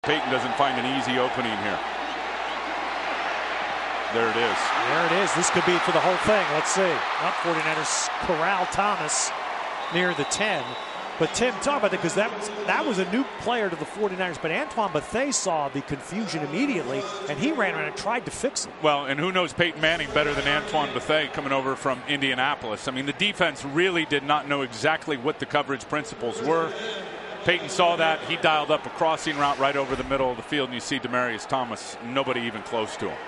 Peyton doesn't find an easy opening here. There it is. There it is. This could be for the whole thing. Let's see. 49ers corral Thomas near the 10. But Tim, talk about that, because that was a new player to the 49ers. But Antoine Bethea saw the confusion immediately, and he ran around and tried to fix it. Well, and who knows Peyton Manning better than Antoine Bethea coming over from Indianapolis. I mean, the defense really did not know exactly what the coverage principles were. Peyton saw that. He dialed up a crossing route right over the middle of the field, and you see Demaryius Thomas, nobody even close to him.